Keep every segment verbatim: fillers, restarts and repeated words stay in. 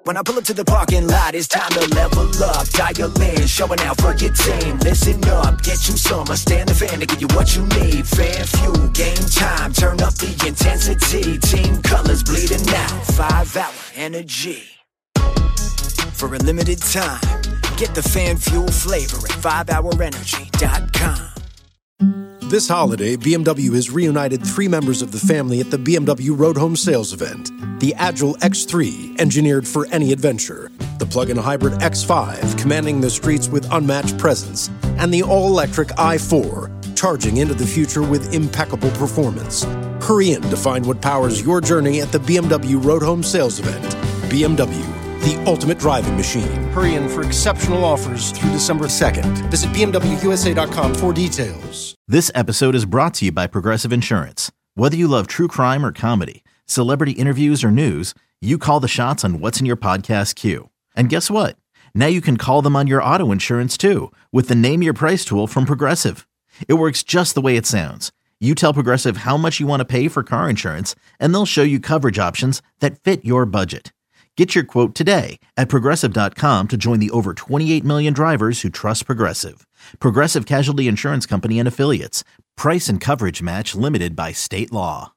When I pull up to the parking lot, it's time to level up. Dial in, showing out for your team. Listen up, get you some. I stand the fan to give you what you need. Fan fuel, game time, turn up the intensity. Team colors bleeding out, five hour energy. For a limited time, get the fan fuel flavor at five hour energy dot com. This holiday, B M W has reunited three members of the family at the B M W Road Home Sales event. The Agile X three, engineered for any adventure. The plug-in hybrid X five, commanding the streets with unmatched presence. And the all-electric i four, charging into the future with impeccable performance. Hurry in to find what powers your journey at the B M W Road Home Sales event. B M W, the ultimate driving machine. Hurry in for exceptional offers through December second. Visit B M W U S A dot com for details. This episode is brought to you by Progressive Insurance. Whether you love true crime or comedy, celebrity interviews or news, you call the shots on what's in your podcast queue. And guess what? Now you can call them on your auto insurance too with the Name Your Price tool from Progressive. It works just the way it sounds. You tell Progressive how much you want to pay for car insurance, and they'll show you coverage options that fit your budget. Get your quote today at Progressive dot com to join the over twenty-eight million drivers who trust Progressive. Progressive Casualty Insurance Company and Affiliates. Price and coverage match limited by state law.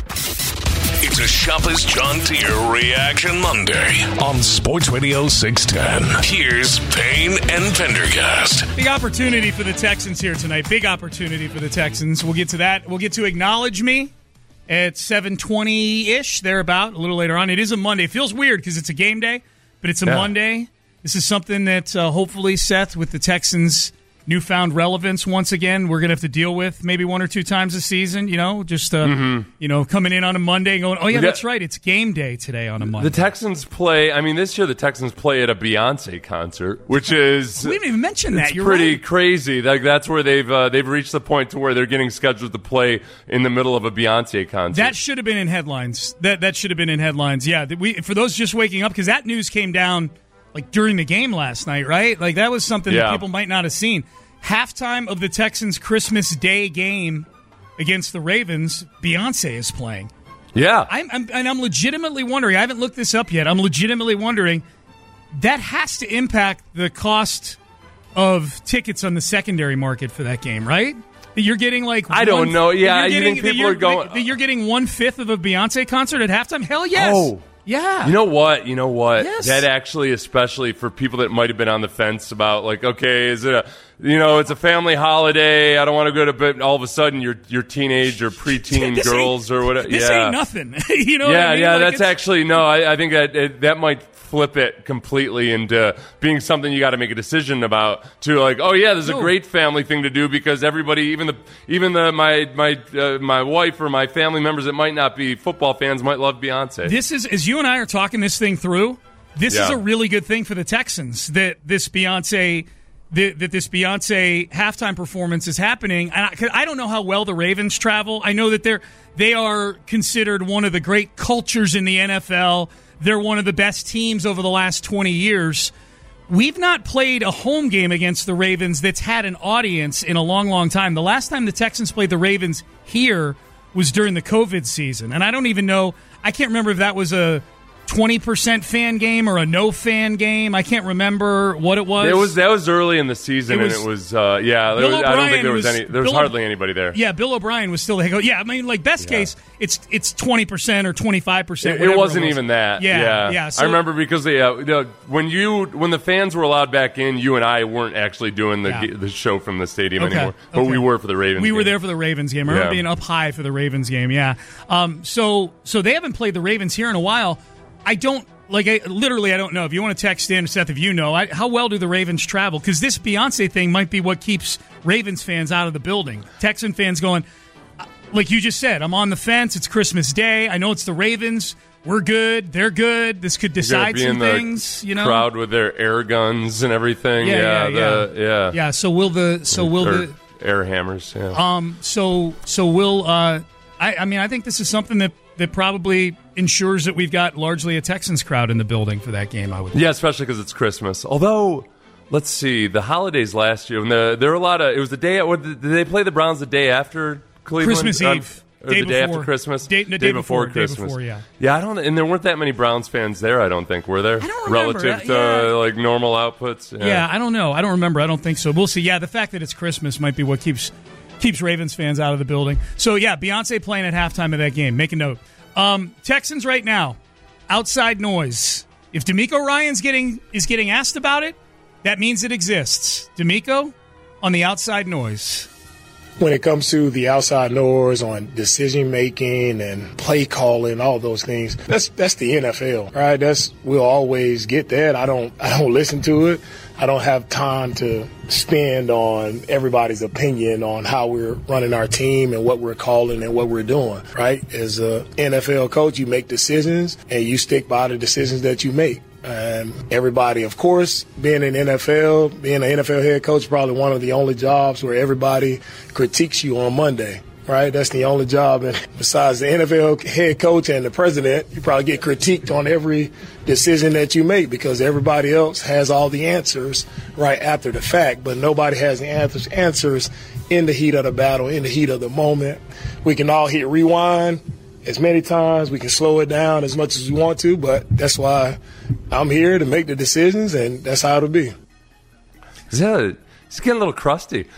It's a Shopper's John Deere Reaction Monday on Sports Radio six ten. Here's Payne and Pendergast. Big opportunity for the Texans here tonight. Big opportunity for the Texans. We'll get to that. We'll get to Acknowledge Me at seven twenty-ish, thereabout, a little later on. It is a Monday. It feels weird because it's a game day, but it's a yeah. Monday. This is something that uh, hopefully, Seth, with the Texans' newfound relevance once again, we're going to have to deal with maybe one or two times a season, you know, just, uh, mm-hmm. you know, coming in on a Monday and going, oh, yeah, that's right, it's game day today on a Monday. The Texans play, I mean, this year the Texans play at a Beyonce concert, which is... we didn't even mention that, you're pretty right. crazy. Like, that's where they've uh, they've reached the point to where they're getting scheduled to play in the middle of a Beyonce concert. That should have been in headlines. That that should have been in headlines, yeah. We, for those just waking up, because that news came down, like, during the game last night, right? Like, that was something yeah. that people might not have seen. Halftime of the Texans' Christmas Day game against the Ravens, Beyonce is playing. Yeah. I'm, I'm, and I'm legitimately wondering, I haven't looked this up yet, I'm legitimately wondering, that has to impact the cost of tickets on the secondary market for that game, right? That you're getting like... I don't one, know, yeah, you think people are going... That you're getting one-fifth of a Beyonce concert at halftime? Hell yes! Oh. Yeah. You know what? You know what? Yes. That actually, especially for people that might have been on the fence about, like, okay, is it a, you know, it's a family holiday. I don't want to go to bed. All of a sudden, your your teenage or preteen girls or whatever. This yeah. ain't nothing. You know. Yeah, what I mean? yeah. Like that's actually no. I, I think that it, that might flip it completely into being something you got to make a decision about. To like, oh yeah, there's a no. great family thing to do because everybody, even the even the my my uh, my wife or my family members that might not be football fans might love Beyonce. This is as you and I are talking this thing through. This yeah. is a really good thing for the Texans that this Beyonce. That, that this Beyonce halftime performance is happening, and I, I don't know how well the Ravens travel. I know that they're they are considered one of the great cultures in the N F L. They're one of the best teams over the last twenty years. We've not played a home game against the Ravens that's had an audience in a long, long time. The last time the Texans played the Ravens here was during the COVID season, and I don't even know. I can't remember if that was a twenty percent fan game or a no fan game. I can't remember what it was. It was that was early in the season, it was, and it was uh, yeah. There was, I don't think there was, was any. There was Bill, hardly anybody there. Yeah, Bill O'Brien was still the head coach. Yeah, I mean, like best yeah. case, it's it's twenty percent or twenty five percent. It, it wasn't it was. even that. Yeah, yeah. yeah so, I remember because they, uh, you know, when you when the fans were allowed back in, you and I weren't actually doing the yeah. the show from the stadium okay. anymore, but okay. we were for the Ravens. We game. were there for the Ravens game. I remember yeah. being up high for the Ravens game. Yeah. Um. So so they haven't played the Ravens here in a while. I don't. Like, I, literally, I don't know. If you want to text in, Seth, if you know, I, how well do the Ravens travel? Because this Beyonce thing might be what keeps Ravens fans out of the building. Texan fans going, like you just said, I'm on the fence. It's Christmas Day. I know it's the Ravens. We're good. They're good. This could decide be some in the things. You know, crowd with their air guns and everything. Yeah, yeah, yeah, the, yeah. yeah. Yeah. So will the so will or the air hammers? Yeah. Um. So so will uh. I I mean I think this is something that. that probably ensures that we've got largely a Texans crowd in the building for that game, I would think. Yeah, especially because it's Christmas. Although, let's see, the holidays last year, when the, there were a lot of, it was the day, what, did they play the Browns the day after Cleveland? Christmas um, Eve. Or day the day before. after Christmas? Day, no, day, day before, before Christmas. Day before, yeah. Yeah, I don't. And there weren't that many Browns fans there, I don't think, were there? I don't remember. Relative to, yeah. like, normal outputs? Yeah. yeah, I don't know. I don't remember. I don't think so. We'll see. Yeah, the fact that it's Christmas might be what keeps keeps Ravens fans out of the building. So, yeah, Beyonce playing at halftime of that game. Make a note. Um, Texans right now, outside noise. If D'Amico Ryans getting is getting asked about it, that means it exists. D'Amico on the outside noise. When it comes to the outside noise on decision making and play calling, all those things, that's that's the N F L, right? That's we'll always get that. I don't I don't listen to it. I don't have time to spend on everybody's opinion on how we're running our team and what we're calling and what we're doing, right? As a N F L coach, you make decisions and you stick by the decisions that you make. And everybody, of course, being in N F L, being an N F L head coach is probably one of the only jobs where everybody critiques you on Monday, right? That's the only job. And besides the N F L head coach and the president, you probably get critiqued on every decision that you make because everybody else has all the answers right after the fact, but nobody has the answers, answers in the heat of the battle, in the heat of the moment. We can all hit rewind as many times. We can slow it down as much as we want to, but that's why I'm here to make the decisions, and that's how it'll be. Yeah, it's getting a little crusty.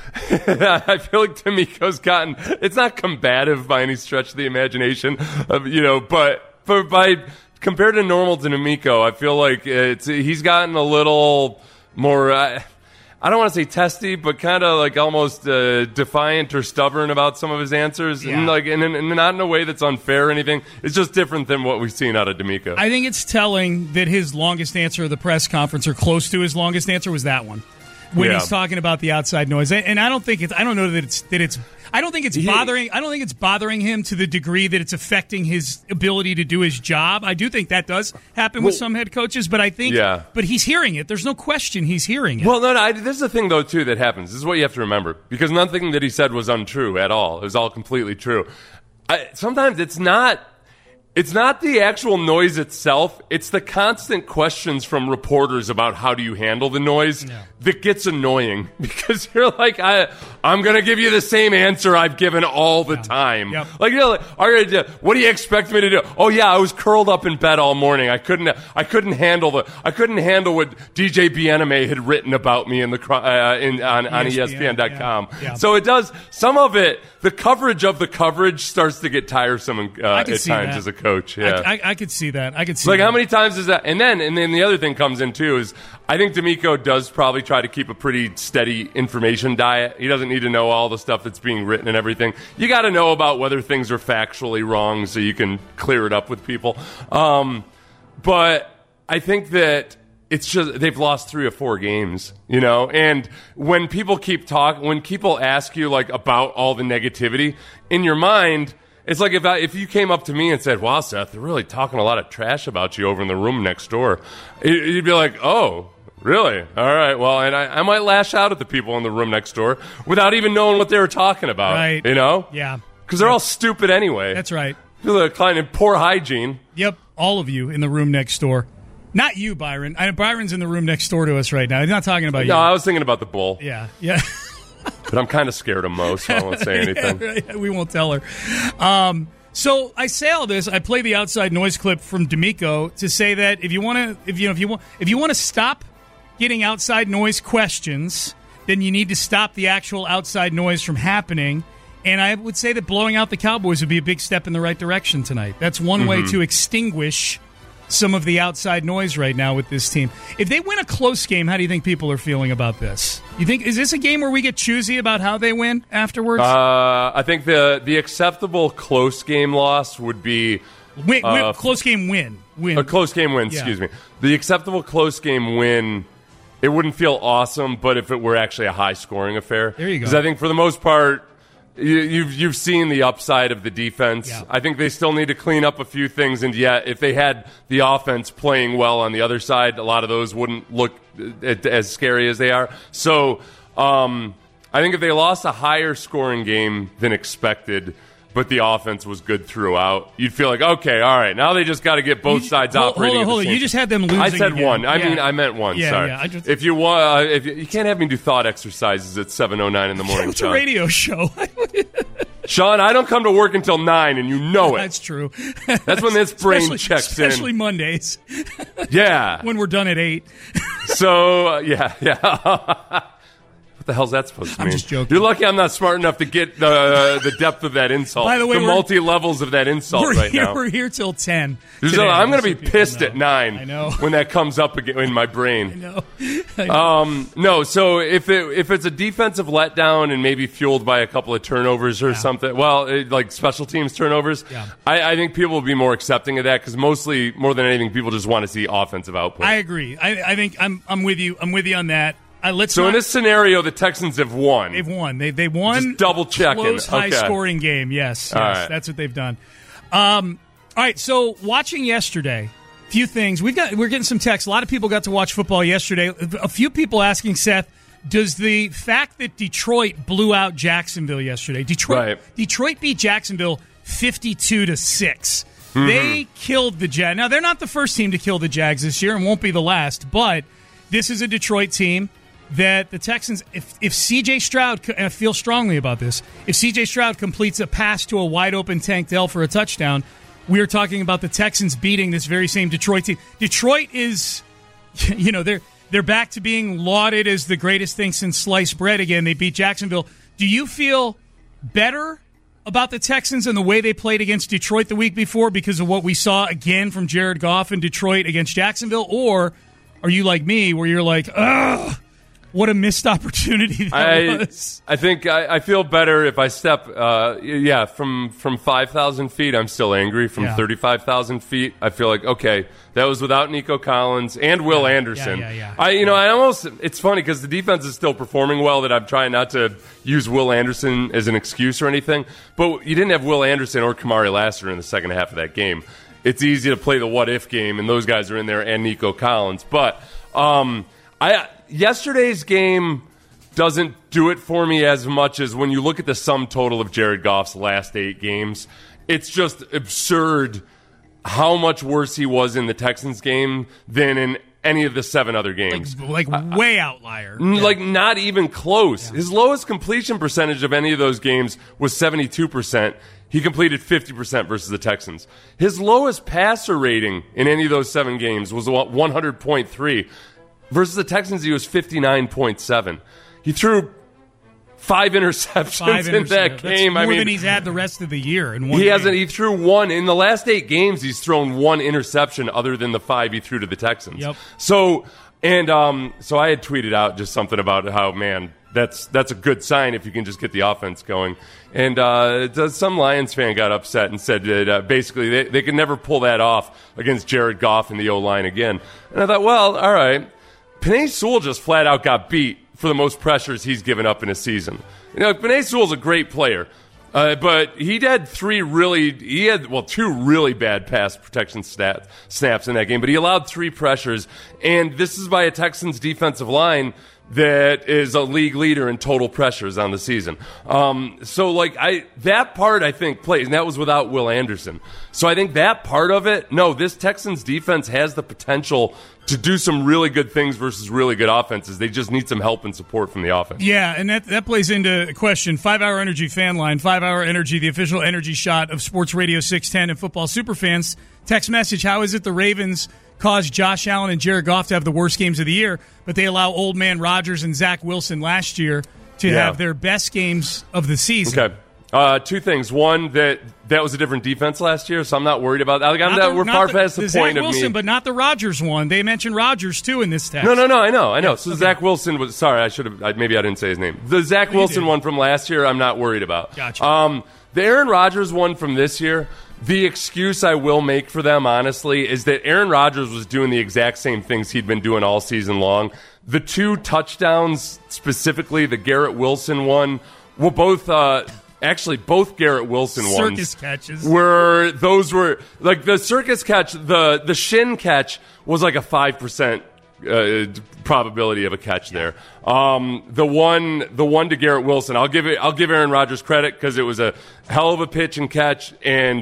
I feel like D'Amico's gotten, it's not combative by any stretch of the imagination, of, you know, but, but by compared to normal D'Amico, I feel like it's he's gotten a little more, uh, I don't want to say testy, but kind of like almost uh, defiant or stubborn about some of his answers, yeah. and like, and, and not in a way that's unfair or anything. It's just different than what we've seen out of D'Amico. I think it's telling that his longest answer of the press conference, or close to his longest answer, was that one when yeah. he's talking about the outside noise. And I don't think it's. I don't know that it's that it's. I don't think it's bothering. I don't think it's bothering him to the degree that it's affecting his ability to do his job. I do think that does happen with well, some head coaches, but I think. Yeah. But he's hearing it. There's no question he's hearing it. Well, no, no. I, this is the thing, though, too, that happens. This is what you have to remember, because nothing that he said was untrue at all. It was all completely true. I, sometimes it's not. It's not the actual noise itself. It's the constant questions from reporters about how do you handle the noise yeah. that gets annoying, because you're like, I, I'm going to give you the same answer I've given all the yeah. time. Yep. Like, you know, like, all right, what do you expect me to do? Oh yeah, I was curled up in bed all morning. I couldn't, I couldn't handle the, I couldn't handle what D J Bieneme had written about me in the uh, in on, on E S P N dot com. Yeah. Yeah. So it does. Some of it, the coverage of the coverage starts to get tiresome uh, at times that. as a coach. Yeah, I, I, I could see that. I could see like that. How many times is that? And then, and then the other thing comes in too is I think D'Amico does probably try to keep a pretty steady information diet. He doesn't need to know all the stuff that's being written and everything. You got to know about whether things are factually wrong so you can clear it up with people. Um, but I think that it's just they've lost three or four games, you know. And when people keep talking, when people ask you like about all the negativity in your mind. It's like if I, if you came up to me and said, wow, Seth, they're really talking a lot of trash about you over in the room next door. You'd be like, oh, really? All right, well, and I, I might lash out at the people in the room next door without even knowing what they were talking about, right. you know? Yeah. Because they're all stupid anyway. That's right. They're kind of poor hygiene. Yep, all of you in the room next door. Not you, Byron. I, Byron's in the room next door to us right now. He's not talking about you. No, I was thinking about the bull. Yeah, yeah. But I'm kind of scared of Mo, so I won't say anything. yeah, right. We won't tell her. Um, so I say all this. I play the outside noise clip from D'Amico to say that if you want to, if you know, if you want, if you want to stop getting outside noise questions, then you need to stop the actual outside noise from happening. And I would say that blowing out the Cowboys would be a big step in the right direction tonight. That's one mm-hmm. way to extinguish some of the outside noise right now with this team. If they win a close game, how do you think people are feeling about this? You think is this a game where we get choosy about how they win afterwards? Uh, I think the the acceptable close game loss would be win, uh, win, close game win. Win. A close game win. Yeah. Excuse me. The acceptable close game win. It wouldn't feel awesome, but if it were actually a high scoring affair, there you go. Because I think for the most part. You, you've you've seen the upside of the defense. Yeah. I think they still need to clean up a few things, and yet if they had the offense playing well on the other side, a lot of those wouldn't look as scary as they are. So um, I think if they lost a higher scoring game than expected, but the offense was good throughout, you'd feel like, okay, all right, now they just got to get both you, sides hold, operating. Hold on, hold on. on. You just had them losing. I said again. one. I yeah. mean, I meant one. Yeah, Sorry. Yeah, I just, if you want, uh, if you, you can't have me do thought exercises at seven oh nine in the morning. It's a radio show. Sean, I don't come to work until nine, and you know it. That's true. That's when this brain especially, checks especially in. Especially Mondays. Yeah. When we're done at eight. So, uh, yeah, yeah. What the hell's that supposed to mean? I'm just joking. You're lucky I'm not smart enough to get the the depth of that insult. By the way, the multi levels of that insult we're right here, now. We're here till ten. So Today, I'm going to be so pissed know. at nine. I know. When that comes up again in my brain. I know. I know. Um, no, so if it if it's a defensive letdown and maybe fueled by a couple of turnovers or yeah. something, well, it, like special teams turnovers, yeah. I, I think people will be more accepting of that because mostly, more than anything, people just want to see offensive output. I agree. I, I think I'm I'm with you. I'm with you on that. Uh, let's so not, in this scenario, the Texans have won. They've won. They they won. Just double checking. Close, Okay. high scoring game. Yes, yes, right. that's what they've done. Um, all right. So watching yesterday, a few things we've got. We're getting some texts. A lot of people got to watch football yesterday. A few people asking Seth, does the fact that Detroit blew out Jacksonville yesterday, Detroit, right. Detroit beat Jacksonville fifty-two to six. Mm-hmm. They killed the Jags. Now they're not the first team to kill the Jags this year, and won't be the last. But this is a Detroit team that the Texans, if, if C J Stroud, and I feel strongly about this, if C J Stroud completes a pass to a wide-open Tank Dell for a touchdown, we are talking about the Texans beating this very same Detroit team. Detroit is, you know, they're they're back to being lauded as the greatest thing since sliced bread again. They beat Jacksonville. Do you feel better about the Texans and the way they played against Detroit the week before because of what we saw again from Jared Goff in Detroit against Jacksonville? Or are you like me where you're like, ugh, what a missed opportunity that I, was. I think I, I feel better if I step, uh, yeah, from, from five thousand feet, I'm still angry. From Yeah. thirty-five thousand feet, I feel like, okay, that was without Nico Collins and Will Yeah, Anderson. yeah, yeah, yeah. I, you know, I almost, it's funny because the defense is still performing well that I'm trying not to use Will Anderson as an excuse or anything, but you didn't have Will Anderson or Kamari Lassiter in the second half of that game. It's easy to play the what-if game, and those guys are in there, and Nico Collins. But um, I yesterday's game doesn't do it for me as much as when you look at the sum total of Jared Goff's last eight games. It's just absurd how much worse he was in the Texans game than in any of the seven other games. Like, like way outlier. N- Yeah. Like, not even close. Yeah. His lowest completion percentage of any of those games was seventy-two percent. He completed fifty percent versus the Texans. His lowest passer rating in any of those seven games was one hundred point three. Versus the Texans, he was fifty-nine point seven. He threw five interceptions Five in that interceptions. game. That's I more mean, than he's had the rest of the year. In one he game. hasn't. He threw one in the last eight games. He's thrown one interception other than the five he threw to the Texans. Yep. So and um, so I had tweeted out just something about how, man, that's that's a good sign if you can just get the offense going. And uh, some Lions fan got upset and said that uh, basically they, they could never pull that off against Jared Goff and the O-line again. And I thought, well, all right. Penei Sewell just flat out got beat for the most pressures he's given up in a season. You know, Penei Sewell's a great player, uh, but he had three really, he had, well, two really bad pass protection stat, snaps in that game, but he allowed three pressures, and this is by a Texans defensive line that is a league leader in total pressures on the season. Um, so, like, I that part, I think, plays, and that was without Will Anderson. So I think that part of it, no, this Texans defense has the potential to do some really good things versus really good offenses. They just need some help and support from the offense. Yeah, and that, that plays into a question. five-Hour Energy fan line, five-Hour Energy, the official energy shot of Sports Radio six ten and Football Superfans. Text message, how is it the Ravens caused Josh Allen and Jared Goff to have the worst games of the year, but they allow old man Rodgers and Zach Wilson last year to Yeah. have their best games of the season? Okay. Uh, two things. One, that that was a different defense last year, so I'm not worried about that. Like, I'm Not not, the- we're not far the- past the, the point Zach of Wilson, me. but not the Rodgers one. They mentioned Rodgers, too, in this text. No, no, no. I know, I know. Yeah, so okay. Zach Wilson was. Sorry, I should have. I, maybe I didn't say his name. The Zach No, you Wilson did. one from last year, I'm not worried about. Gotcha. Um, the Aaron Rodgers one from this year. The excuse I will make for them, honestly, is that Aaron Rodgers was doing the exact same things he'd been doing all season long. The two touchdowns, specifically the Garrett Wilson one, were both. Uh, Actually, both Garrett Wilson ones Circus catches. were those were like the circus catch. The the shin catch was like a five percent uh, probability of a catch there. Um, the one the one to Garrett Wilson, I'll give it. I'll give Aaron Rodgers credit because it was a hell of a pitch and catch, and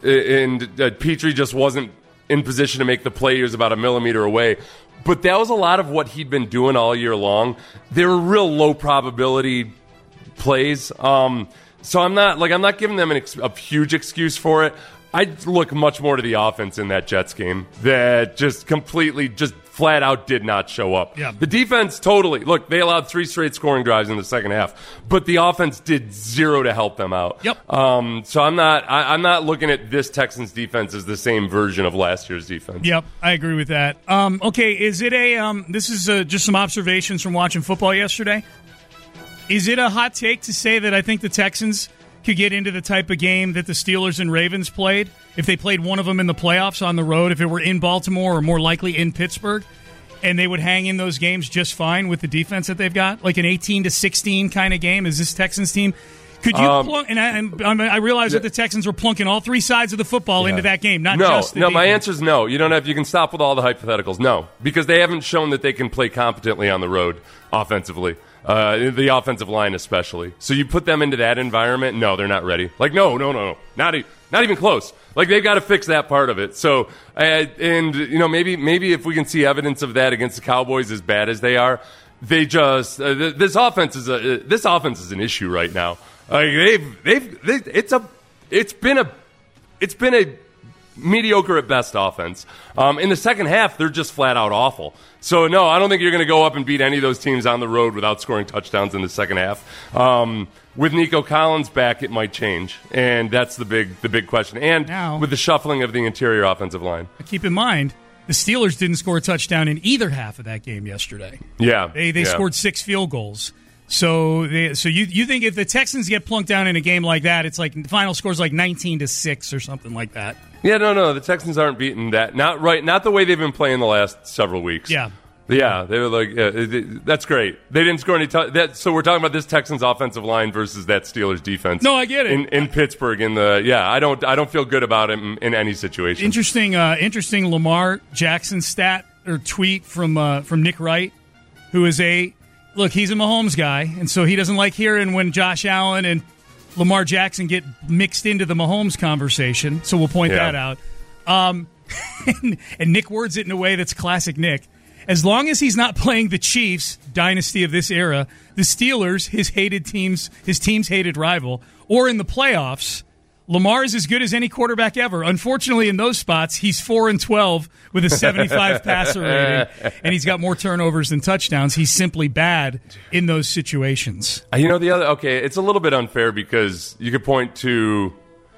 and uh, Petrie just wasn't in position to make the play. He was about a millimeter away. But that was a lot of what he'd been doing all year long. They were real low probability plays. Um, So I'm not like I'm not giving them an ex- a huge excuse for it. I look much more to the offense in that Jets game that just completely, just flat out did not show up. Yeah. The defense totally, look, they allowed three straight scoring drives in the second half, but the offense did zero to help them out. Yep. Um, so I'm not, I, I'm not looking at this Texans defense as the same version of last year's defense. Yep, I agree with that. Um, okay, is it a? Um, this is uh, just some observations from watching football yesterday. Is it a hot take to say that I think the Texans could get into the type of game that the Steelers and Ravens played if they played one of them in the playoffs on the road, if it were in Baltimore or more likely in Pittsburgh, and they would hang in those games just fine with the defense that they've got, like an eighteen to sixteen kind of game? Is this Texans team? Could you um, plunk? And I, and I realize that the Texans were plunking all three sides of the football yeah. into that game, not no, just the no. defense. My answer is no. You don't have. You can stop with all the hypotheticals. No, because they haven't shown that they can play competently on the road offensively. Uh, the offensive line especially. So you put them into that environment, no, they're not ready. Like, no, no, no, no. Not, e- not even close. Like, they've got to fix that part of it. So, uh, and, you know, maybe maybe if we can see evidence of that against the Cowboys as bad as they are, they just, uh, th- this offense is a, uh, this offense is an issue right now. Like, they've, they've, they, it's a, it's been a, it's been a mediocre at best offense. Um, in the second half, they're just flat out awful. So, no, I don't think you're going to go up and beat any of those teams on the road without scoring touchdowns in the second half. Um, with Nico Collins back, it might change, and that's the big the big question. And now, with the shuffling of the interior offensive line. Keep in mind, the Steelers didn't score a touchdown in either half of that game yesterday. Yeah. They they yeah. scored six field goals. So they, so you you think if the Texans get plunked down in a game like that, it's like the final score's like nineteen to six or something like that. Yeah, no, no, the Texans aren't beating that. Not right, not the way they've been playing the last several weeks. Yeah. Yeah, they were like, yeah, that's great. They didn't score any. T- that, so we're talking about this Texans offensive line versus that Steelers defense. No, I get it. In, in Pittsburgh, in the yeah, I don't, I don't feel good about it in, in any situation. Interesting, uh, interesting Lamar Jackson stat or tweet from uh, from Nick Wright, who is a look. He's a Mahomes guy, and so he doesn't like hearing when Josh Allen and Lamar Jackson get mixed into the Mahomes conversation. So we'll point yeah. that out. Um, and, and Nick words it in a way that's classic Nick. As long as he's not playing the Chiefs, dynasty of this era, the Steelers, his hated teams, his team's hated rival, or in the playoffs, Lamar is as good as any quarterback ever. Unfortunately, in those spots, he's four and twelve with a seventy-five passer rating, and he's got more turnovers than touchdowns. He's simply bad in those situations. You know, the other okay, it's a little bit unfair because you could point to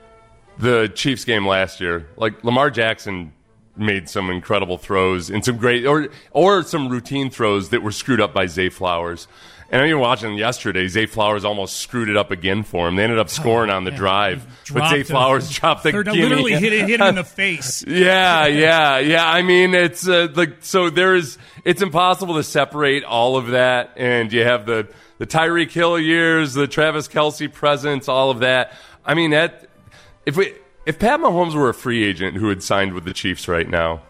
the Chiefs game last year. Like Lamar Jackson made some incredible throws and some great or or some routine throws that were screwed up by Zay Flowers. And I mean, watching yesterday, Zay Flowers almost screwed it up again for him. They ended up scoring oh, on the yeah. drive, but Zay Flowers a, dropped the gimme. Literally hit, hit him in the face. yeah, yeah, yeah. I mean, it's uh, like so. There is. It's impossible to separate all of that, and you have the the Tyreek Hill years, the Travis Kelce presence, all of that. I mean, that if we if Pat Mahomes were a free agent who had signed with the Chiefs right now.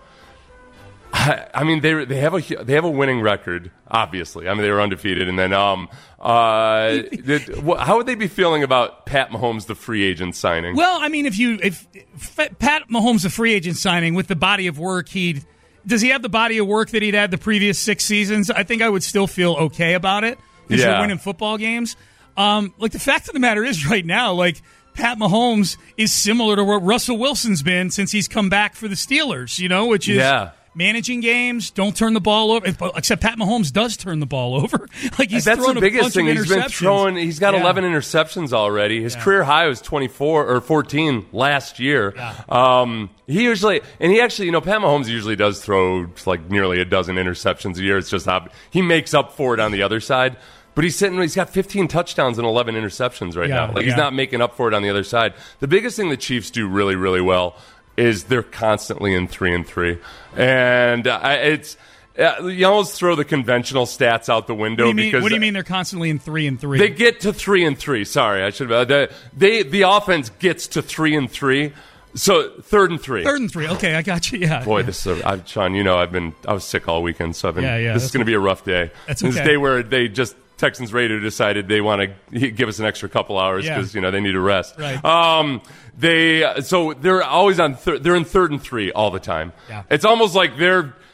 I mean, they they have a they have a winning record. Obviously, I mean they were undefeated, and then um, uh, did, how would they be feeling about Pat Mahomes, the free agent signing? Well, I mean, if you if, if Pat Mahomes, the free agent signing, with the body of work he'd does he have the body of work that he'd had the previous six seasons? I think I would still feel okay about it because yeah. you're winning football games. Um, like the fact of the matter is, right now, like Pat Mahomes is similar to what Russell Wilson's been since he's come back for the Steelers. You know, which is yeah. managing games, don't turn the ball over. Except Pat Mahomes does turn the ball over. Like he's that's thrown the biggest a bunch thing. Of he's been throwing. He's got yeah. eleven interceptions already. His yeah. career high was twenty-four or fourteen last year. Yeah. Um, he usually and he actually, you know, Pat Mahomes usually does throw like nearly a dozen interceptions a year. It's just not, he makes up for it on the other side. But he's sitting. He's got fifteen touchdowns and eleven interceptions right yeah, now. Like yeah. he's not making up for it on the other side. The biggest thing the Chiefs do really, really well is they're constantly in three and three, and uh, it's uh, you almost throw the conventional stats out the window. What do you mean, because what do you mean they're constantly in three and three? They get to three and three. Sorry, I should. Uh, they, they the offense gets to three and three. So third and three. Third and three. Okay, I got you. Yeah. Boy, this is a, I've, Sean. You know, I've been I was sick all weekend, so I've been. Yeah, yeah, this is going to be a rough day. That's okay. okay. This day where they just. Texans radio decided they want to give us an extra couple hours because yeah. you know they need a rest. Right. Um, they so they're always on. Thir- they're in third and three all the time. Yeah. It's almost like they're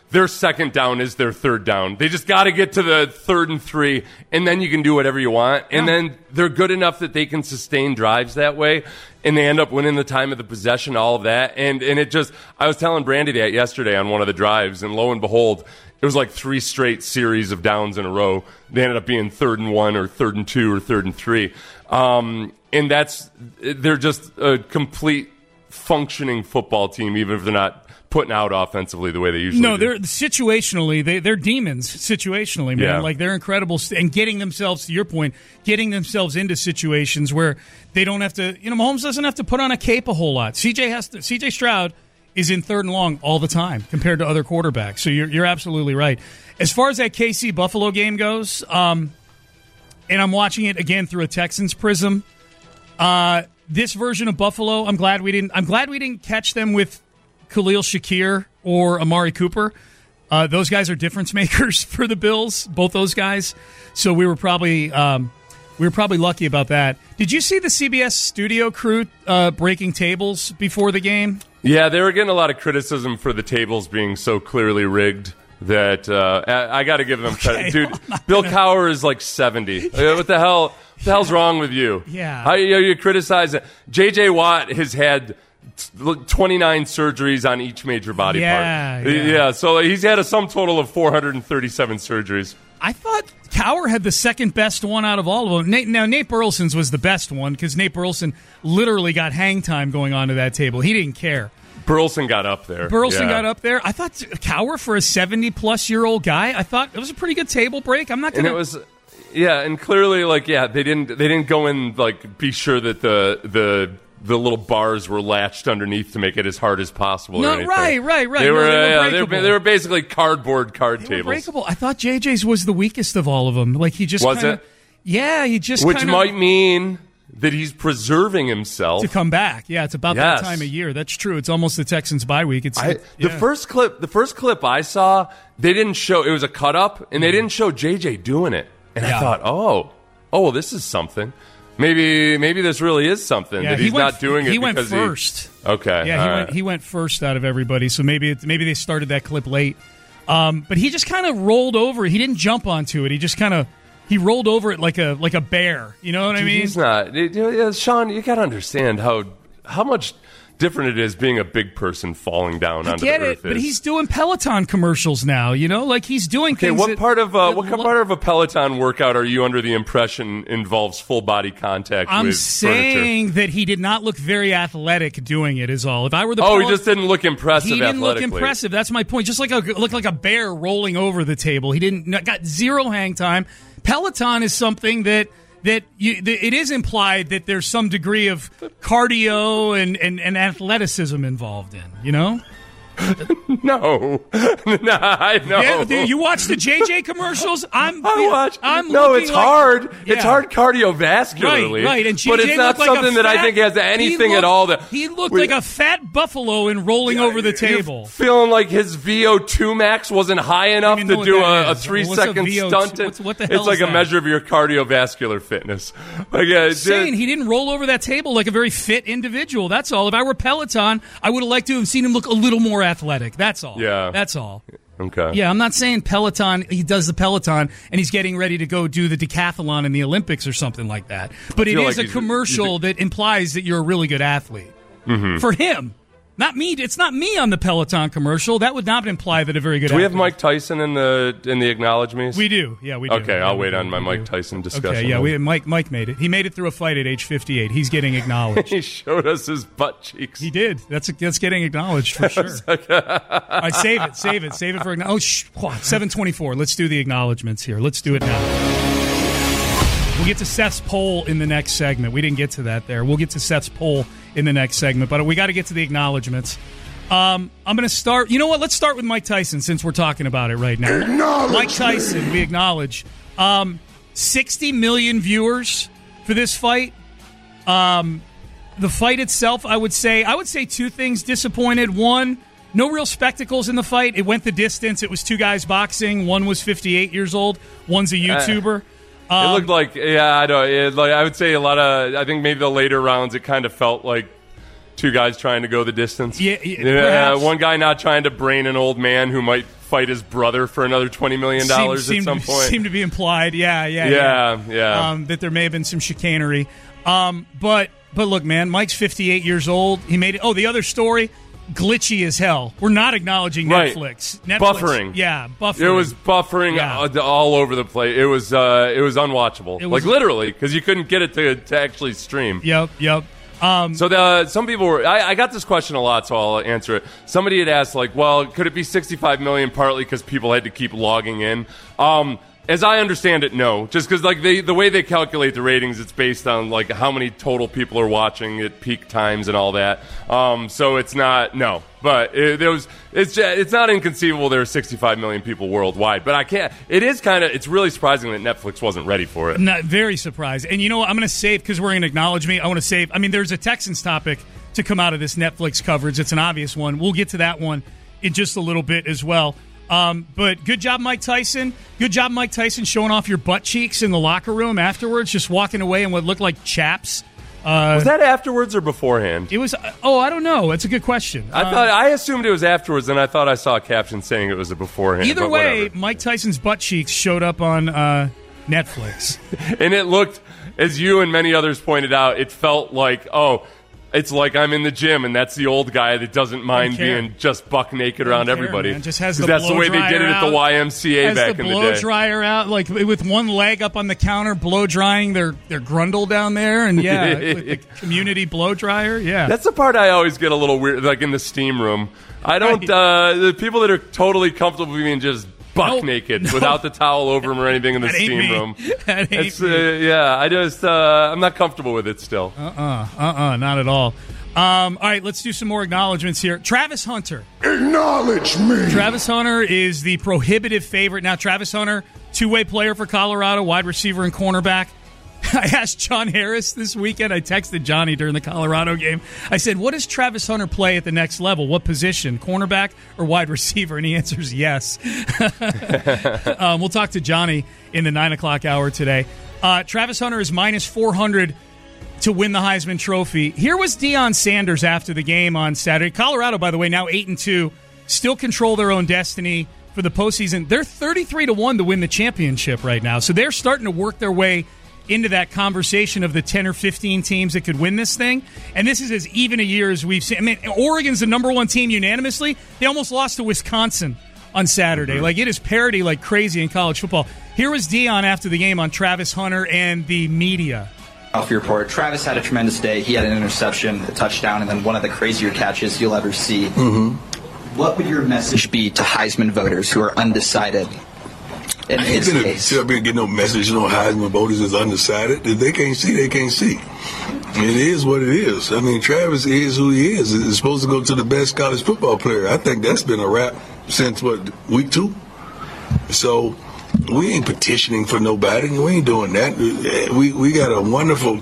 their second down is their third down. They just got to get to the third and three, and then you can do whatever you want. And Yeah. then they're good enough that they can sustain drives that way, and they end up winning the time of the possession, all of that. And and it just, I was telling Brandy that yesterday on one of the drives, and lo and behold, it was like three straight series of downs in a row. They ended up being third and one or third and two or third and three. Um, and that's, they're just a complete functioning football team, even if they're not putting out offensively the way they usually no, do. they're situationally, they, they're demons situationally, man. Yeah. Like, they're incredible. And getting themselves, to your point, getting themselves into situations where they don't have to, you know, Mahomes doesn't have to put on a cape a whole lot. C J has to, C J Stroud is in third and long all the time compared to other quarterbacks. So you're, you're absolutely right. As far as that K C Buffalo game goes, um, and I'm watching it again through a Texans prism, uh, this version of Buffalo, I'm glad we didn't, I'm glad we didn't catch them with Khalil Shakir or Amari Cooper. Uh, those guys are difference makers for the Bills, both those guys. So we were probably um, we were probably lucky about that. Did you see the C B S studio crew uh, breaking tables before the game? Yeah, they were getting a lot of criticism for the tables being so clearly rigged that uh, I, I got to give them credit. Okay, Dude, well, Bill Cowher is like seventy. Uh, What the hell? What the hell's wrong with you? Yeah. How you, you criticize it? J J Watt has had twenty-nine surgeries on each major body Yeah, part. yeah. yeah, so he's had a sum total of four hundred thirty-seven surgeries. I thought Cowher had the second best one out of all of them. Nate, now, Nate Burleson's was the best one because Nate Burleson literally got hang time going onto that table. He didn't care. Burleson got up there. Burleson yeah. got up there. I thought Cowher, for a seventy-plus-year-old guy, I thought it was a pretty good table break. I'm not going to... And it was... Yeah, and clearly, like, yeah, they didn't they didn't go in, like, be sure that the the the little bars were latched underneath to make it as hard as possible. No, or anything. right, right, right. They No, were, they were yeah, they, breakable. were, they were basically cardboard card They were tables. breakable. I thought J J's was the weakest of all of them. Like, he just Was kinda, it? Yeah, he just Which kinda, might mean that he's preserving himself to come back. Yeah, it's about Yes. that time of year. That's true. It's almost the Texans' bye week. It's I, it- the yeah. first clip. The first clip I saw, they didn't show. It was a cut up, and they didn't show J J doing it. And Yeah. I thought, oh, oh, well, this is something. Maybe, maybe this really is something Yeah, that he he's went- not doing it he went because first. He, okay, Yeah, all he right. went, he went first out of everybody, so maybe it, maybe they started that clip late. Um, but he just kind of rolled over. He didn't jump onto it. He just kind of he rolled over it like a like a bear. You know what I Dude, mean? He's not. It- yeah, Sean, you got to understand how how much different it is being a big person falling down I onto get the it, earth. but is. he's doing Peloton commercials now. You know, like he's doing Okay, things. what that- part of uh, that what lo- part of a Peloton workout are you under the impression involves full body contact I'm with saying furniture? that he did not look very athletic doing it. Is all. If I were the Oh, he Pelo- just didn't look impressive. He didn't look athletically. impressive. That's my point. Just like a looked like a bear rolling over the table. He didn't got zero hang time. Peloton is something that that you, that it is implied that there's some degree of cardio and, and, and athleticism involved in. You know. No, no, I know. Yeah, dude, you watch the J J commercials. I'm. I watch. I'm no, looking it's like- hard. It's Yeah. hard cardiovascularly. Right, right. And J J but it's not looked like something a that I fat- think has he anything looked- at all. That he looked we- like a fat buffalo and rolling over the table. You're feeling like his V O two max wasn't high enough even to know what do that a, a is. three What's a second V O two? stunt. What's- what the hell it's like is a that? measure of your cardiovascular fitness. Like, uh, Saying he didn't roll over that table like a very fit individual. That's all. If I were Peloton, I would have liked to have seen him look a little more athletic. That's all. Yeah. That's all. Okay. Yeah, I'm not saying Peloton, he does the Peloton and he's getting ready to go do the decathlon in the Olympics or something like that. But it feel is like a he's- commercial he's that implies that you're a really good athlete. Mm-hmm. For him. Not me. It's not me on the Peloton commercial. That would not imply that a very good Do we athlete. have Mike Tyson in the in the acknowledgments? We do. Yeah, we do. Okay, Yeah, I'll we wait do. on my We Mike do. Tyson discussion. Okay, yeah, we, Mike Mike made it. He made it through a fight at age fifty-eight. He's getting acknowledged. He showed us his butt cheeks. He did. That's that's getting acknowledged for sure. All right, save it, save it, save it for oh shh, seven twenty-four. Let's do the acknowledgments here. Let's do it now. We'll get to Seth's poll in the next segment. We didn't get to that there. We'll get to Seth's poll in the next segment, but we got to get to the acknowledgments. Um, I'm going to start. You know what? Let's start with Mike Tyson since we're talking about it right now. Mike Tyson, we acknowledge. Um, sixty million viewers for this fight. Um, the fight itself, I would say, I would say two things disappointed. One, no real spectacles in the fight. It went the distance. It was two guys boxing. One was fifty-eight years old. One's a YouTuber. It looked like, yeah, I know. It, like, I would say a lot of, I think maybe the later rounds, it kind of felt like two guys trying to go the distance. Yeah, yeah, perhaps. One guy not trying to brain an old man who might fight his brother for another twenty million dollars seemed, at some seemed, point. Seemed to be implied. Yeah, yeah, yeah, yeah. yeah. Um, that there may have been some chicanery. Um, but but look, man, Mike's fifty-eight years old. He made it. Oh, the other story, glitchy as hell. We're not acknowledging right. Netflix. Netflix. Buffering. Yeah, buffering. It was buffering yeah. all over the place. It was uh, it was unwatchable. It was, like literally, because you couldn't get it to, to actually stream. Yep, yep. Um, so the, some people were. I, I got this question a lot, so I'll answer it. Somebody had asked, like, well, could it be sixty-five million partly because people had to keep logging in? Um, As I understand it, no. Just because like they, the way they calculate the ratings, it's based on like how many total people are watching at peak times and all that. Um, so it's not no, but it, it was it's it's not inconceivable there are sixty-five million people worldwide. But I can't. It is kind of it's really surprising that Netflix wasn't ready for it. Not very surprised. And you know what? I'm going to save because we're going to acknowledge me. I want to save. I mean, there's a Texans topic to come out of this Netflix coverage. It's an obvious one. We'll get to that one in just a little bit as well. Um, but good job, Mike Tyson. Good job, Mike Tyson, showing off your butt cheeks in the locker room afterwards, just walking away in what looked like chaps. Uh, was that afterwards or beforehand? It was. Oh, I don't know. That's a good question. I um, thought I assumed it was afterwards, and I thought I saw a caption saying it was a beforehand. Either way, whatever. Mike Tyson's butt cheeks showed up on uh, Netflix, and it looked, as you and many others pointed out, it felt like oh. It's like I'm in the gym, and that's the old guy that doesn't mind being just buck naked around care, everybody. Man. Just has the that's the way they did it at the Y M C A has back the in the blow day. Dryer out, like with one leg up on the counter, blow drying their their grundle down there, and yeah, with the community blow dryer. Yeah, that's the part I always get a little weird, like in the steam room. I don't. Right. Uh, the people that are totally comfortable being just buck nope. naked nope. without the towel over them or anything in the that steam ain't room. That ain't it's, uh, yeah, I just uh, I'm not comfortable with it still. Uh uh-uh, uh uh not at all. Um, all right, let's do some more acknowledgments here. Travis Hunter. Acknowledge me. Travis Hunter is the prohibitive favorite. Now, Travis Hunter, two-way player for Colorado, wide receiver and cornerback. I asked John Harris this weekend. I texted Johnny during the Colorado game. I said, what does Travis Hunter play at the next level? What position, cornerback or wide receiver? And he answers yes. um, we'll talk to Johnny in the nine o'clock hour today. Uh, Travis Hunter is minus four hundred to win the Heisman Trophy. Here was Deion Sanders after the game on Saturday. Colorado, by the way, now eight and two, still control their own destiny for the postseason. They're thirty-three to one to win the championship right now. So they're starting to work their way into that conversation of the ten or fifteen teams that could win this thing. And this is as even a year as we've seen. I mean, Oregon's the number one team unanimously. They almost lost to Wisconsin on Saturday. Mm-hmm. Like, it is parity like crazy in college football. Here was Deion after the game on Travis Hunter and the media. Off your report, Travis had a tremendous day. He had an interception, a touchdown, and then one of the crazier catches you'll ever see. Mm-hmm. What would your message be to Heisman voters who are undecided in his case? Sit up here and get no message, no Heisman voters is undecided. If they can't see, they can't see. It is what it is. I mean, Travis is who he is. He's supposed to go to the best college football player. I think that's been a wrap since, what, week two? So we ain't petitioning for nobody. We ain't doing that. We we got a wonderful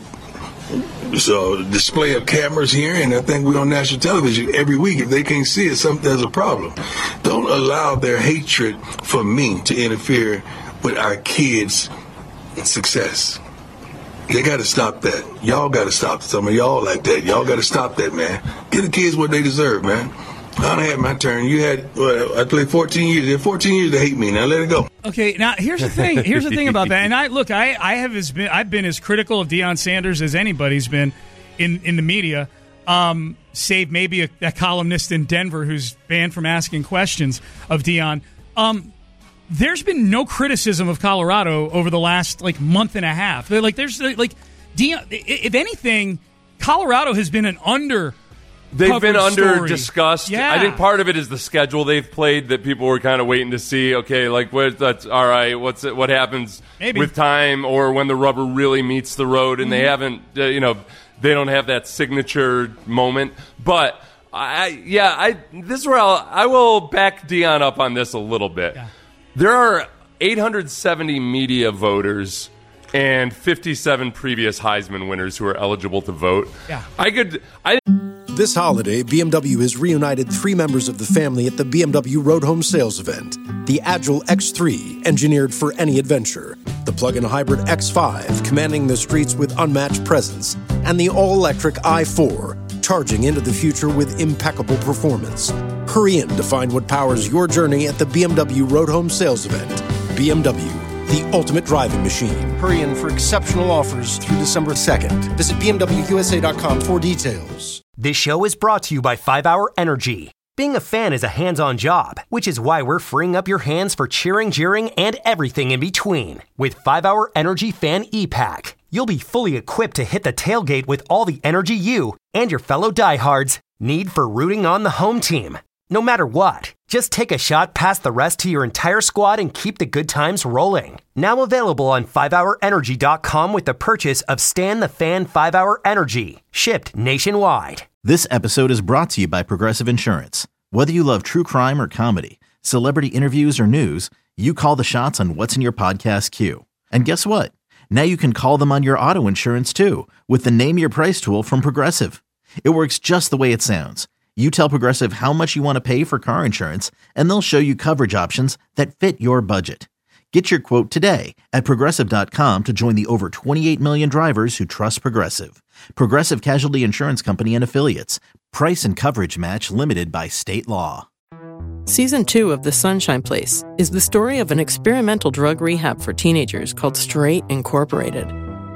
so display of cameras here, and I think we're on national television every week. If they can't see it, something there's a problem. Don't allow their hatred for me to interfere with our kids' success. They got to stop that. Y'all got to stop some of y'all like that. Y'all got to stop that, man. Give the kids what they deserve, man. I done had my turn. You had, well, I played fourteen years. You had fourteen years to hate me. Now let it go. Okay, now here's the thing. Here's the thing about that. And I look, I, I have as been, I've been as critical of Deion Sanders as anybody's been in, in the media, um, save maybe a, a columnist in Denver who's banned from asking questions of Deion. Um, there's been no criticism of Colorado over the last like month and a half. They're like, there's like Deion. If anything, Colorado has been an under. They've been under story. discussed. Yeah. I think part of it is the schedule they've played that people were kind of waiting to see. Okay, like what, that's all right. What's it, what happens Maybe. with time or when the rubber really meets the road, and mm-hmm. they haven't. Uh, you know, they don't have that signature moment. But I, yeah, I this is where I'll, I will back Deion up on this a little bit. Yeah. There are eight hundred seventy media voters and fifty-seven previous Heisman winners who are eligible to vote. Yeah, I could. I. This holiday, B M W has reunited three members of the family at the B M W Road Home Sales Event. The Agile X three, engineered for any adventure. The plug-in hybrid X five, commanding the streets with unmatched presence. And the all-electric i four, charging into the future with impeccable performance. Hurry in to find what powers your journey at the B M W Road Home Sales Event. B M W, the ultimate driving machine. Hurry in for exceptional offers through December second. Visit B M W U S A dot com for details. This show is brought to you by five hour Energy. Being a fan is a hands-on job, which is why we're freeing up your hands for cheering, jeering, and everything in between. With five hour Energy Fan E-Pack, you'll be fully equipped to hit the tailgate with all the energy you and your fellow diehards need for rooting on the home team. No matter what, just take a shot past the rest to your entire squad and keep the good times rolling. Now available on five hour energy dot com with the purchase of Stan the Fan five hour Energy, shipped nationwide. This episode is brought to you by Progressive Insurance. Whether you love true crime or comedy, celebrity interviews or news, you call the shots on what's in your podcast queue. And guess what? Now you can call them on your auto insurance too with the Name Your Price tool from Progressive. It works just the way it sounds. You tell Progressive how much you want to pay for car insurance, and they'll show you coverage options that fit your budget. Get your quote today at Progressive dot com to join the over twenty-eight million drivers who trust Progressive. Progressive Casualty Insurance Company and Affiliates. Price and coverage match limited by state law. Season two of The Sunshine Place is the story of an experimental drug rehab for teenagers called Straight Incorporated,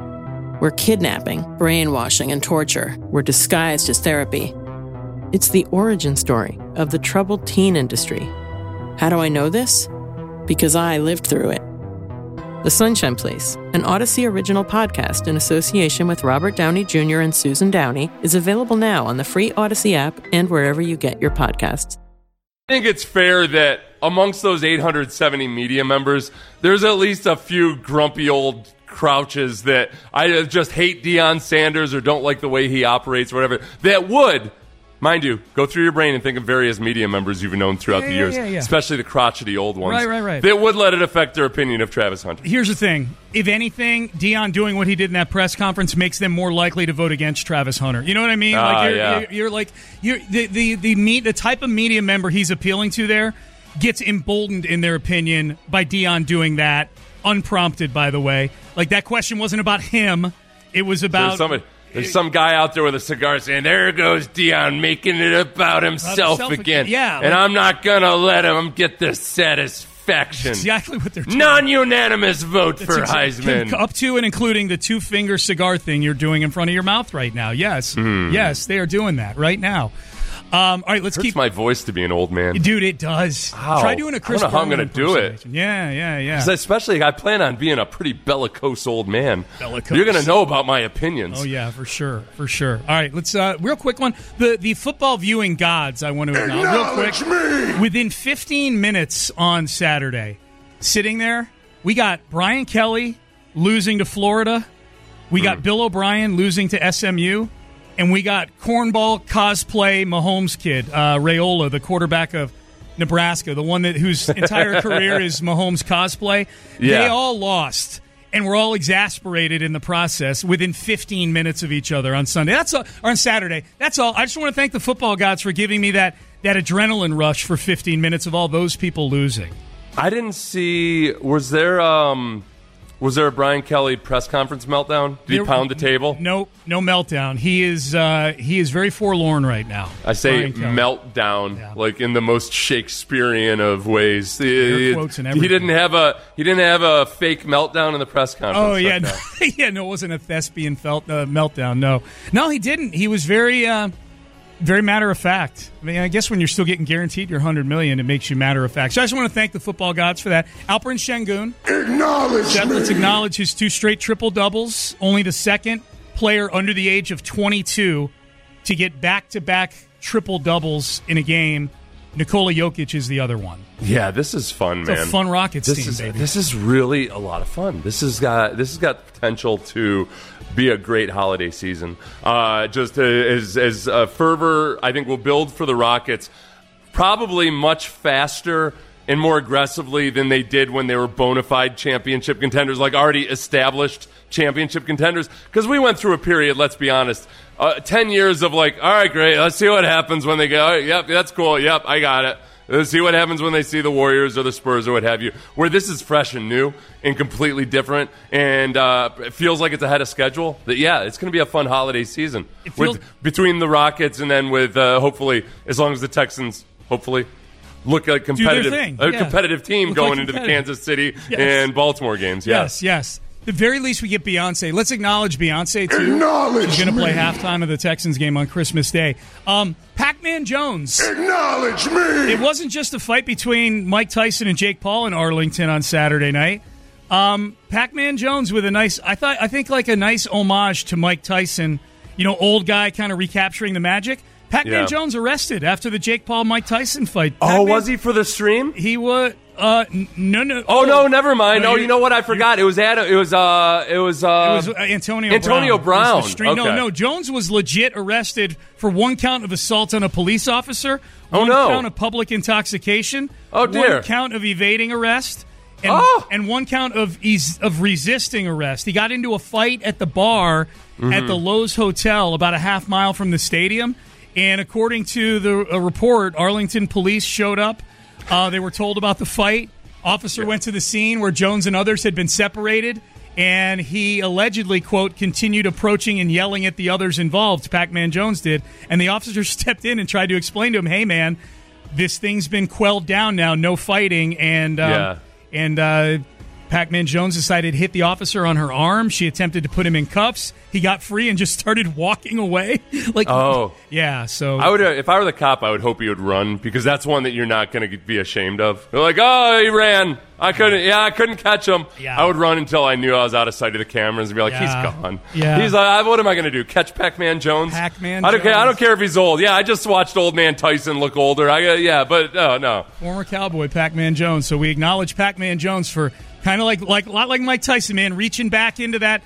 where kidnapping, brainwashing, and torture were disguised as therapy. It's the origin story of the troubled teen industry. How do I know this? Because I lived through it. The Sunshine Place, an Odyssey original podcast in association with Robert Downey Junior and Susan Downey, is available now on the free Odyssey app and wherever you get your podcasts. I think it's fair that amongst those eight hundred seventy media members, there's at least a few grumpy old crouches that I just hate Deion Sanders or don't like the way he operates or whatever, that would, mind you, go through your brain and think of various media members you've known throughout yeah, the years, yeah, yeah. especially the crotchety old ones. Right, right, right. That would let it affect their opinion of Travis Hunter. Here's the thing. If anything, Deion doing what he did in that press conference makes them more likely to vote against Travis Hunter. You know what I mean? Uh, like you're, yeah. you're, you're like you're the the the, meet, the type of media member he's appealing to there gets emboldened in their opinion by Deion doing that, unprompted, by the way. Like, that question wasn't about him. It was about... There's, somebody, there's some guy out there with a cigar saying, there goes Deion making it about himself, himself again. yeah, and like, I'm not going to let him get the satisfaction. Exactly what they're doing. Non-unanimous vote That's for exactly, Heisman. Up to and including the two-finger cigar thing you're doing in front of your mouth right now. Yes. Mm. Yes, they are doing that right now. Um, all right, let's Hurts keep my voice to be an old man, dude. It does. Wow. Try doing a Chris. I don't know how I'm going to do it. Yeah, yeah, yeah. Especially, I plan on being a pretty bellicose old man. Bellicose. You're going to know about my opinions. Oh yeah, for sure, for sure. All right, let's uh, real quick one. The the football viewing gods. I want to acknowledge real quick. Me. Within fifteen minutes on Saturday, sitting there, we got Brian Kelly losing to Florida. We got mm. Bill O'Brien losing to S M U. And we got cornball cosplay Mahomes kid, uh, Raiola, the quarterback of Nebraska, the one that whose entire career is Mahomes cosplay. Yeah. They all lost, and we're all exasperated in the process within fifteen minutes of each other on Sunday. That's all, or on Saturday. That's all. I just want to thank the football gods for giving me that that adrenaline rush for fifteen minutes of all those people losing. I didn't see. Was there? Um, Was there a Brian Kelly press conference meltdown? Did There- he pound the table? No, no meltdown. He is uh, he is very forlorn right now. I say Brian Kelly. meltdown, Yeah. like in the most Shakespearean of ways. He, quotes and he everything. didn't have a he didn't have a fake meltdown in the press conference. Oh yeah, like no, that. yeah, no, it wasn't a thespian felt uh, meltdown. No, no, he didn't. He was very, uh, very matter of fact. I mean, I guess when you're still getting guaranteed your hundred million, it makes you matter of fact. So I just want to thank the football gods for that. Alperen Şengün, Acknowledge Seth, me. let's acknowledge his two straight triple doubles. Only the second player under the age of twenty-two to get back-to-back triple doubles in a game. Nikola Jokic is the other one. Yeah, this is fun, It's man. a fun Rockets this team, is, baby. This is really a lot of fun. This has got this has got potential to be a great holiday season. Uh, just uh, as as uh, fervor, I think will build for the Rockets. Probably much faster and more aggressively than they did when they were bona fide championship contenders, like already established championship contenders. Because we went through a period, let's be honest, uh, ten years of like, all right, great, let's see what happens when they go, all right, yep, that's cool, yep, I got it. Let's see what happens when they see the Warriors or the Spurs or what have you. Where this is fresh and new and completely different, and uh, it feels like it's ahead of schedule. That yeah, it's going to be a fun holiday season It feels- with between the Rockets and then with uh, hopefully, as long as the Texans hopefully look like competitive, thing. a Yeah. competitive team Look going like into the competitive. Kansas City Yes. and Baltimore games. Yeah. Yes, yes. The very least we get Beyonce. Let's acknowledge Beyonce, too. Acknowledge She's going to play me. halftime of the Texans game on Christmas Day. Um, Pac-Man Jones. Acknowledge me. It wasn't just a fight between Mike Tyson and Jake Paul in Arlington on Saturday night. Um, Pac-Man Jones with a nice, I thought, I think like a nice homage to Mike Tyson. You know, old guy kind of recapturing the magic. Pac-Man Yeah. Jones arrested after the Jake Paul-Mike Tyson fight. Oh, Pac-Man, was he for the stream? He was. Uh, n- no, no. Oh, no, never mind. No, oh, you- you know what? I forgot. It was Adam. It was. Uh. It was. Uh. It was uh, Antonio. Antonio Brown. Brown. Was the stream- No, Okay. no. Jones was legit arrested for one count of assault on a police officer. Oh, one no. count of public intoxication. Oh, dear. One count of evading arrest. And, Oh. and one count of eas- of resisting arrest. He got into a fight at the bar Mm-hmm. at the Lowe's Hotel about a half mile from the stadium. And according to the a report, Arlington police showed up. Uh, they were told about the fight. Officer went to the scene where Jones and others had been separated, and he allegedly, quote, continued approaching and yelling at the others involved. Pac-Man Jones did. And the officer stepped in and tried to explain to him, hey, man, this thing's been quelled down now, no fighting. And, um, Yeah. and uh, Pac-Man Jones decided to hit the officer on her arm. She attempted to put him in cuffs. He got free and just started walking away. like, Oh. yeah, so... I would, uh, if I were the cop, I would hope he would run because that's one that you're not going to be ashamed of. They're like, oh, he ran. I couldn't. Yeah, I couldn't catch him. Yeah. I would run until I knew I was out of sight of the cameras and be like, Yeah. he's gone. Yeah. He's like, "I- what am I going to do? Catch Pac-Man Jones? Pac-Man I don't care. I Jones. don't care if he's old. Yeah, I just watched old man Tyson look older. I uh, yeah, but no, no. Former cowboy Pac-Man Jones. So we acknowledge Pac-Man Jones for kind of like like a lot like Mike Tyson, man, reaching back into that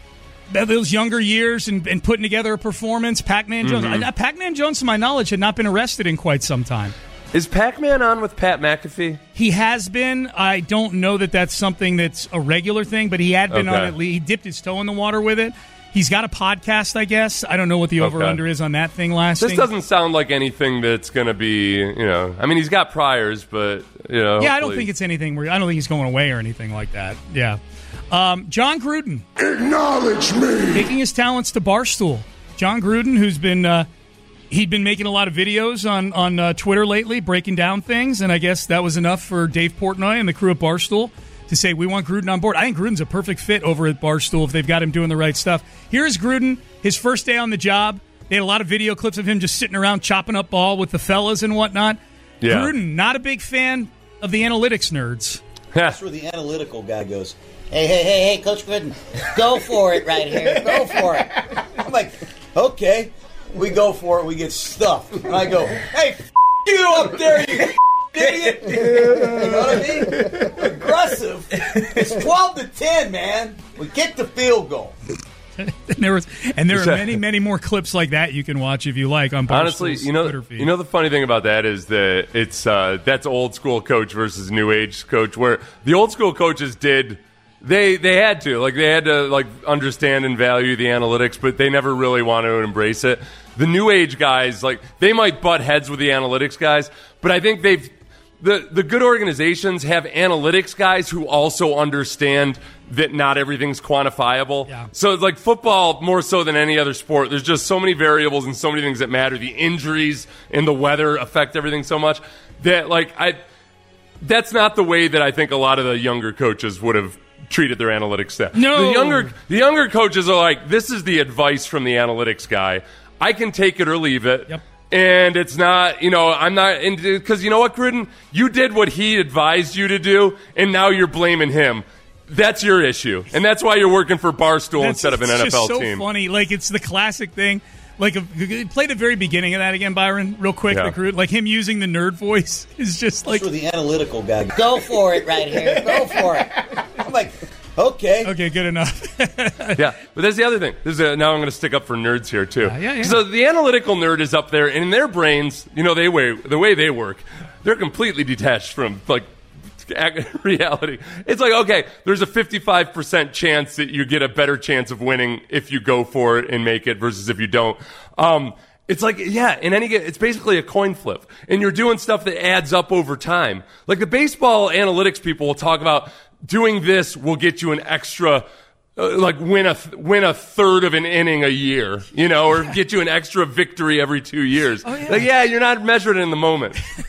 those younger years and, and putting together a performance. Pac-Man Jones. Mm-hmm. Uh, Pac-Man Jones, to my knowledge, had not been arrested in quite some time. Is Pac-Man on with Pat McAfee? He has been. I don't know that that's something that's a regular thing, but he had been Okay. on it. He dipped his toe in the water with it. He's got a podcast, I guess. I don't know what the over-under is on that thing lasting. This doesn't sound like anything that's going to be, you know. I mean, he's got priors, but you know. Yeah, I don't hopefully- think it's anything. Where, I don't think he's going away or anything like that. Yeah. Um, John Gruden. Acknowledge me. Taking his talents to Barstool. John Gruden, who's been uh, he'd been making a lot of videos on on uh, Twitter lately, breaking down things, and I guess that was enough for Dave Portnoy and the crew at Barstool to say we want Gruden on board. I think Gruden's a perfect fit over at Barstool if they've got him doing the right stuff. Here's Gruden, his first day on the job. They had a lot of video clips of him just sitting around chopping up ball with the fellas and whatnot. Yeah. Gruden, not a big fan of the analytics nerds. That's where the analytical guy goes, hey, hey, hey, hey, Coach Gruden, go for it right here. Go for it. I'm like, okay. We go for it. We get stuffed. And I go, hey, f- you up there, you f- idiot. You know what I mean? Aggressive. It's twelve to ten, man. We get the field goal. and there was, and there are many, many more clips like that you can watch if you like on Barstool's Honestly, you know, Twitter feed. you know the funny thing about that is that it's uh, that's old school coach versus new age coach. Where the old school coaches did, they they had to like they had to like understand and value the analytics, but they never really wanted to embrace it. The new age guys, like they might butt heads with the analytics guys, but I think they've the the good organizations have analytics guys who also understand that not everything's quantifiable. Yeah. So it's like football more so than any other sport. There's just so many variables and so many things that matter. The injuries and the weather affect everything so much that like I that's not the way that I think a lot of the younger coaches would have treated their analytics staff. No. The younger the younger coaches are like, this is the advice from the analytics guy. I can take it or leave it. Yep. And it's not, you know, I'm not, because you know what, Gruden? You did what he advised you to do, and now you're blaming him. That's your issue. And that's why you're working for Barstool That's- instead of an it's N F L just so team. funny. Like, it's the classic thing. Like, a, play the very beginning of that again, Byron, real quick. Yeah. Like, Gruden- like him using the nerd voice is just like. That's where the analytical guy goes, go for it right here. Go for it. I'm like, okay. Okay, good enough. Yeah, but that's the other thing. This is a, now I'm going to stick up for nerds here too. Uh, yeah, yeah. So the analytical nerd is up there, and in their brains, you know, they way the way they work, they're completely detached from like ac- reality. It's like, okay, there's a fifty-five percent chance that you get a better chance of winning if you go for it and make it versus if you don't. Um, It's like, yeah, in any it's basically a coin flip. And you're doing stuff that adds up over time. Like the baseball analytics people will talk about doing this will get you an extra, uh, like win a th- win a third of an inning a year, you know, or get you an extra victory every two years. Oh, yeah. Like, yeah, you're not measured in the moment.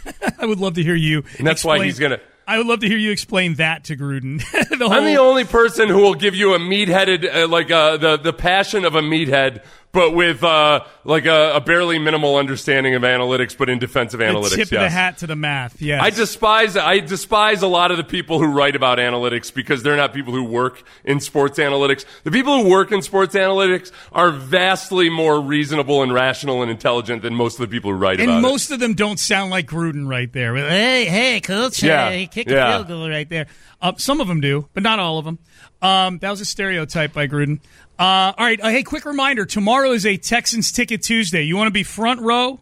I would love to hear you. And that's explain, why he's going to. I would love to hear you explain that to Gruden. the whole, I'm the only person who will give you a meat-headed, uh, like uh, the the passion of a meathead, but with uh, like a, a barely minimal understanding of analytics, but in defensive the analytics. Tip yes. of the hat to the math. Yes. I despise I despise a lot of the people who write about analytics because they're not people who work in sports analytics. The people who work in sports analytics are vastly more reasonable and rational and intelligent than most of the people who write and about it. And most of them don't sound like Gruden right there. Hey, hey, coach, yeah. hey, kick yeah. a field goal right there. Uh, some of them do, but not all of them. Um, that was a stereotype by Gruden. Uh, all right, uh, hey, quick reminder. Tomorrow is a Texans Ticket Tuesday. You want to be front row,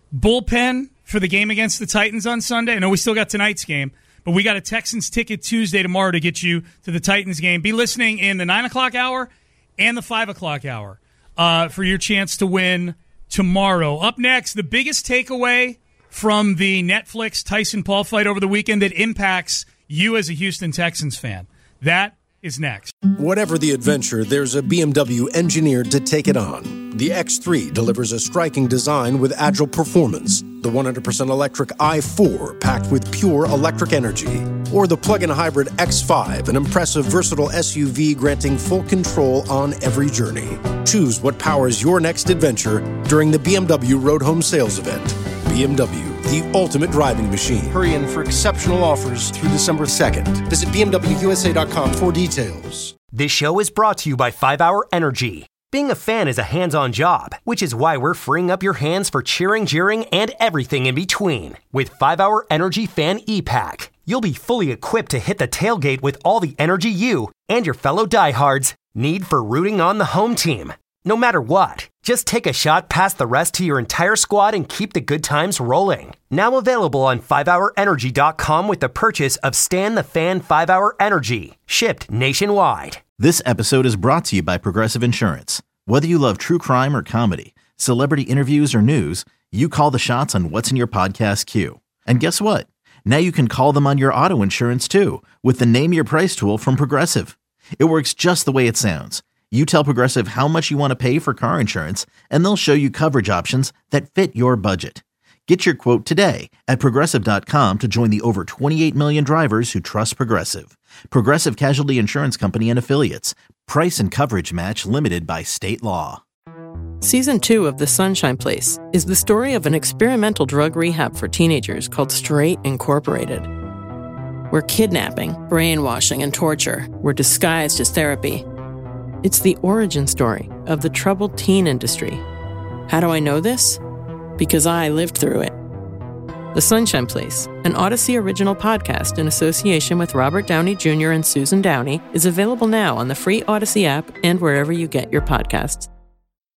bullpen for the game against the Titans on Sunday? I know we still got tonight's game, but we got a Texans Ticket Tuesday tomorrow to get you to the Titans game. Be listening in the nine o'clock hour and the five o'clock hour uh, for your chance to win tomorrow. Up next, the biggest takeaway from the Netflix Tyson-Paul fight over the weekend that impacts you as a Houston Texans fan. That is next. Whatever the adventure, there's a B M W engineered to take it on. The X three delivers a striking design with agile performance. The one hundred percent electric i four packed with pure electric energy. Or the plug-in hybrid X five, an impressive, versatile S U V granting full control on every journey. Choose what powers your next adventure during the B M W Road Home Sales Event. B M W, the ultimate driving machine. Hurry in for exceptional offers through December second. Visit B M W U S A dot com for details. This show is brought to you by five hour Energy. Being a fan is a hands-on job, which is why we're freeing up your hands for cheering, jeering, and everything in between. With five hour Energy Fan E-Pack, you'll be fully equipped to hit the tailgate with all the energy you and your fellow diehards need for rooting on the home team. No matter what, just take a shot past the rest to your entire squad and keep the good times rolling. Now available on five hour energy dot com with the purchase of Stan the Fan five hour Energy, shipped nationwide. This episode is brought to you by Progressive Insurance. Whether you love true crime or comedy, celebrity interviews or news, you call the shots on what's in your podcast queue. And guess what? Now you can call them on your auto insurance too with the Name Your Price tool from Progressive. It works just the way it sounds. You tell Progressive how much you want to pay for car insurance, and they'll show you coverage options that fit your budget. Get your quote today at Progressive dot com to join the over twenty-eight million drivers who trust Progressive. Progressive Casualty Insurance Company and Affiliates. Price and coverage match limited by state law. Season two of The Sunshine Place is the story of an experimental drug rehab for teenagers called Straight Incorporated, where kidnapping, brainwashing, and torture were disguised as therapy. It's the origin story of the troubled teen industry. How do I know this? Because I lived through it. The Sunshine Place, an Odyssey original podcast in association with Robert Downey Junior and Susan Downey, is available now on the free Odyssey app and wherever you get your podcasts.